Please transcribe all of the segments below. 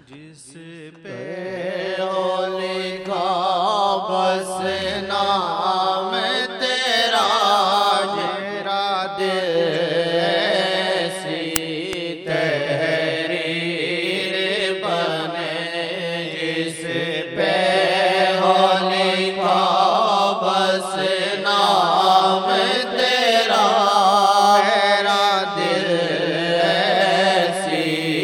जिस पे हो लिखा बस नाम तेरा, मेरा दिल ऐसी तहरीर बने। जिस पे हो लिखा बस नाम तेरा, मेरा दिल ऐसी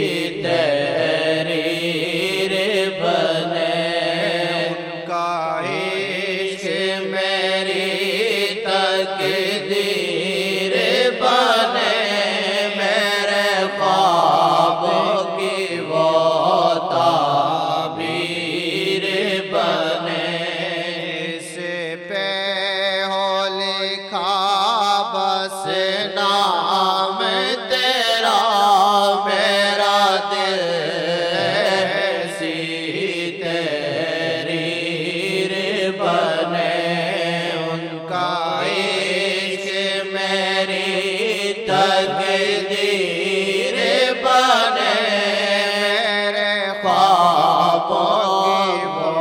तहरीर बने। उनका इश्क मेरी तकदीर बने, मेरे ख्वाबों की वो ताबीर बने। इस पे हो लिखा बस नाम तेरा, मेरा दिल ऐसी तहरीर बने। उनका इश्क मेरी तकदीर बने, मेरे ख्वाबों की वो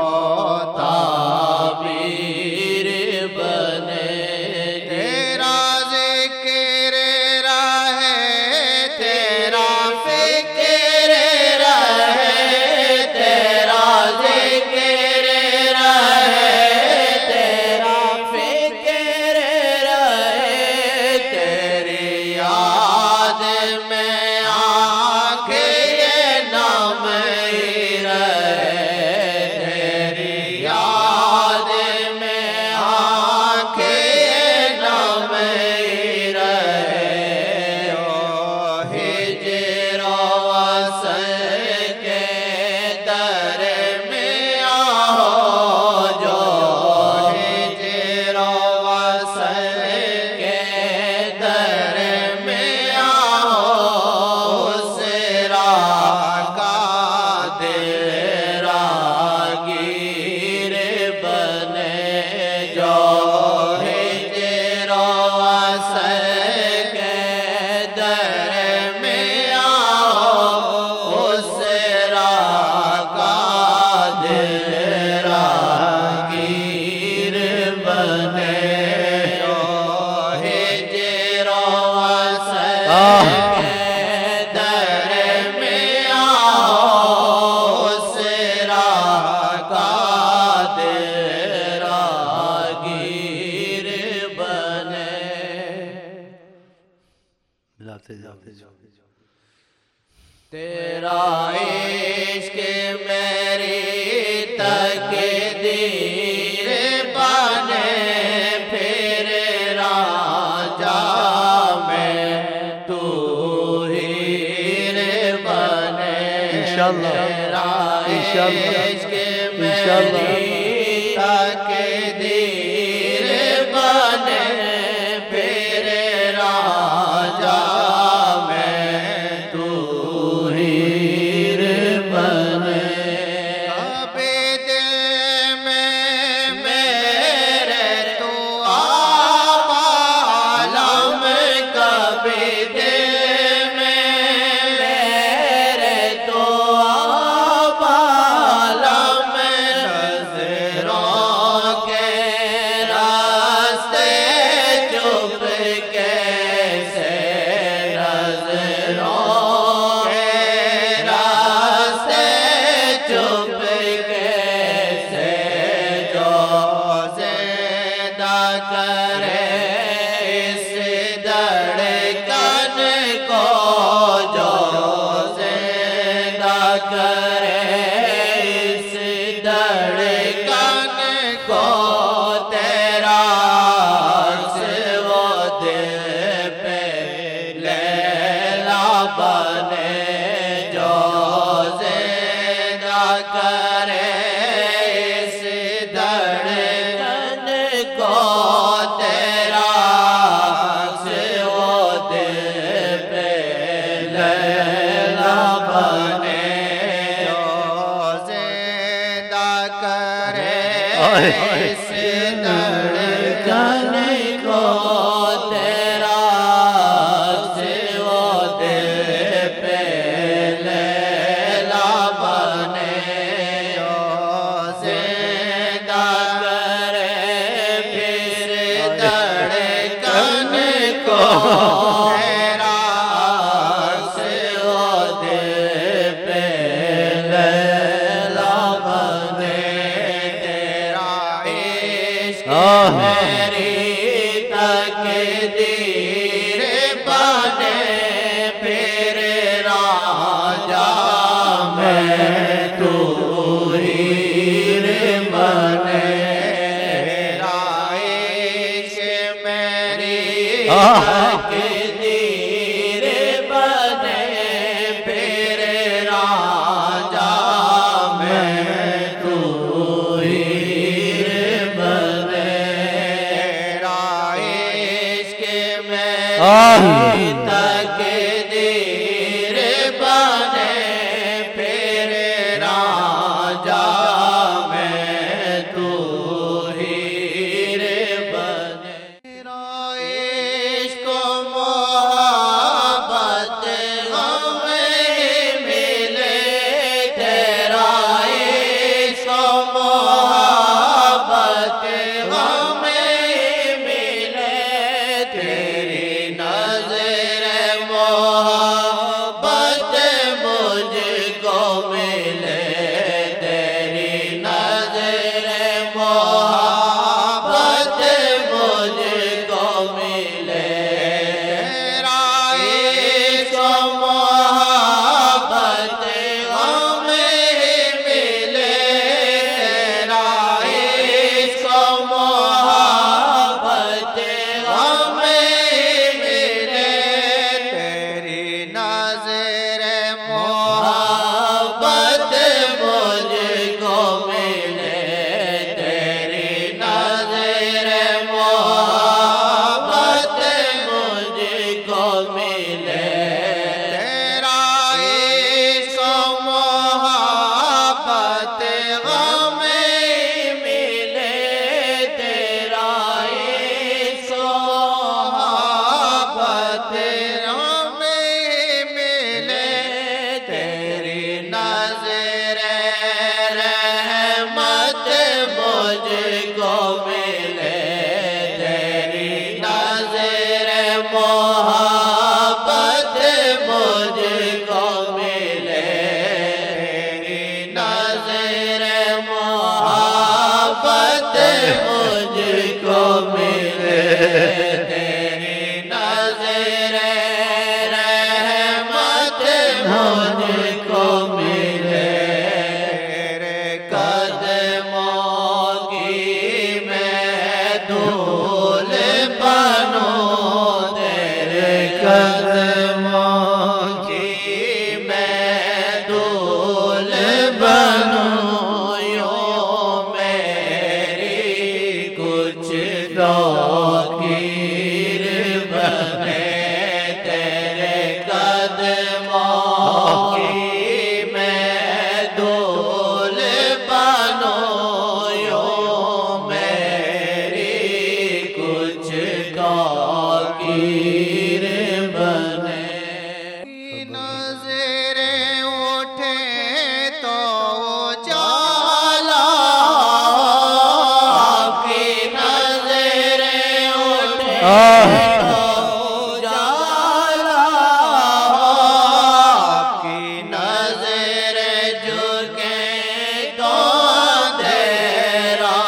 ताबीर बने। तेरा ज़िक्र रहे, तेरा फ़िक्र रहे, तेरा ज़िक्र रहे, तेरा फ़िक्र रहे, तेरी याद में आंखें ये नाम ही रहे, तेरी याद में आंखें ये नाम ही रहे। ओ हिजर वसल के दर में आओ, जो हिजर वसल के दर में आओ, उस राह का दिल रागीर बने। जो हिजर वसल के दर में आओ, उस राह का दिल रागीर बने। जो हिजर वसल के दर में आओ, उस राह का दिल रागीर बने। मिलाते जाते जाओ। तेरा इश्क मेरी तकदीर बने, फिर राजा में तू हीर बने। इंशाअल्लाह, तेरा इंशाअल्लाह, इश्क इंशाअल्लाह। मेरी तकदीर बने, फिर राजा में तू हीर बने। कभी दिल में मेरे तू आलम, कभी दिल में मेरे तू आलम, नज़रों के रास्ते चुप कैसे, नज़रों के रास्ते चुप कैसे। जो ज़िंदा करे इस धड़कन को, जो ज़िंदा करे इस धड़कन को, तेरा अक्स वो दिल पे लैला बने। जो ज़िंदा करे इस धड़कन को, तेरा अक्स वो दिल पे लैला बने। जो ज़िंदा करे इस धड़कन को, तेरा अक्स वो दिल पे लैला बने। तकदीर बने फिर राजा में तू हीर बने। तेरा इश्क मोहब्बत हमें मिले, तेरा इश्क मोहब्बत हमें मिले, तेरी नज़र मोहब्बत मुझको मिले, तेरी नज़र मोहब्बत मुझको मिले। तेरा इश्क मोहब्बत हमें मिले, तेरा इश्क मोहब्बत हमें मिले, तेरी नज़र मोहब्बत मुझको मिले, तेरी नज़र मोहब्बत मुझको मिले। तेरा इश्क मोहब्बत हमें मिले, तेरा इश्क मोहब्बत हमें मिले, तेरी नज़र रहमत मुझको मिले, तेरी नज़र मोहब्बत मुझको मिले, तेरी नज़र मोहब्बत मुझको मिले, तेरी नज़र रहमत मुझको मिले। तेरे कदमों की मैं धूल बनूं, तेरे कदमों की मैं धूल बनूं, यूं मेरी कुछ फ़कीर बने, तेरे कदमों की मैं धूल बनूं, यूं मेरी कुछ फ़कीर बने। नज़रें उठे तो जाला, आपकी नज़रें उठे तो जाला, आपकी नज़र झुके तो अंधेरा,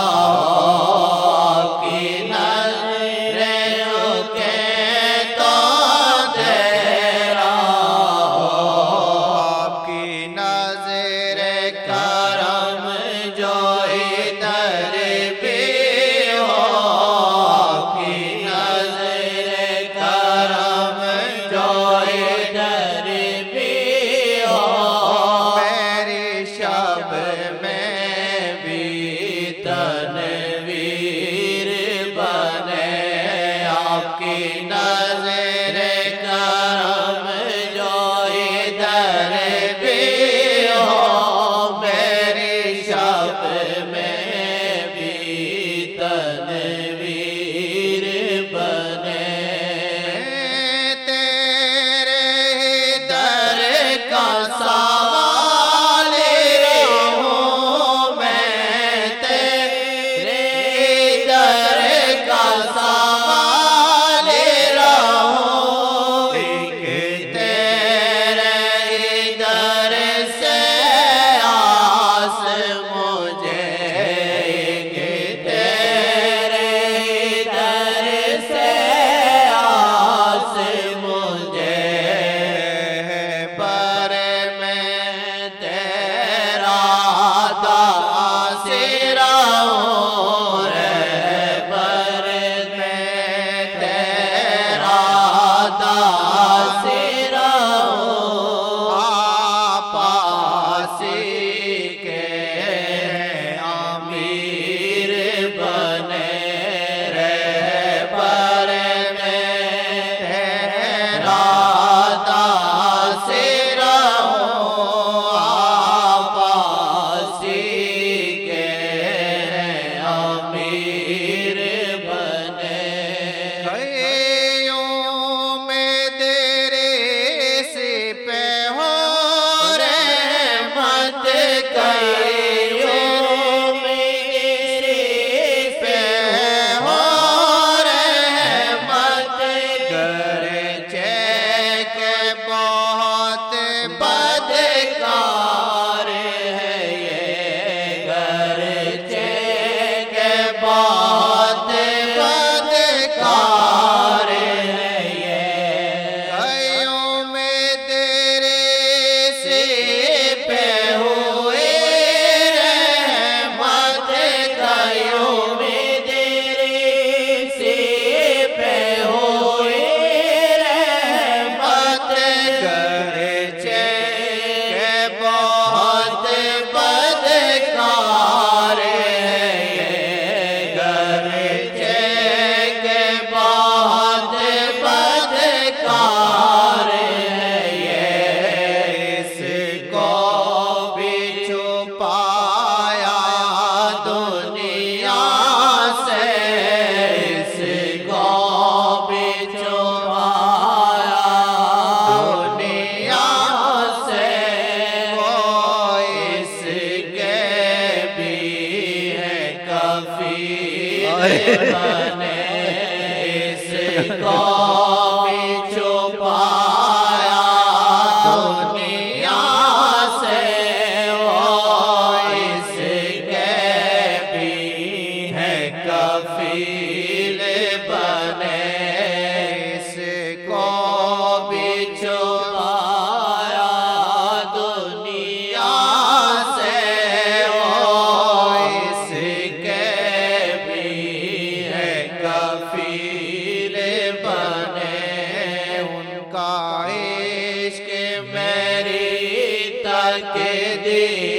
आपकी नज़र झुके तो अंधेरा, आपकी नज़र करम जो इधर भी हो, आपकी नज़र करम जो इधर भी हो, मेरी शब में भी तनवीर बने, आपकी नज़र करम जो इधर भी हो, मेरी शब में भी तनवीर बने। तेरे दर का सवाल रहूं मैं, तेरे दर का सवाल रहूं, एक तेरे दर से आस मुझे, एक तेरे दर से आस मुझे, पर मैं के दे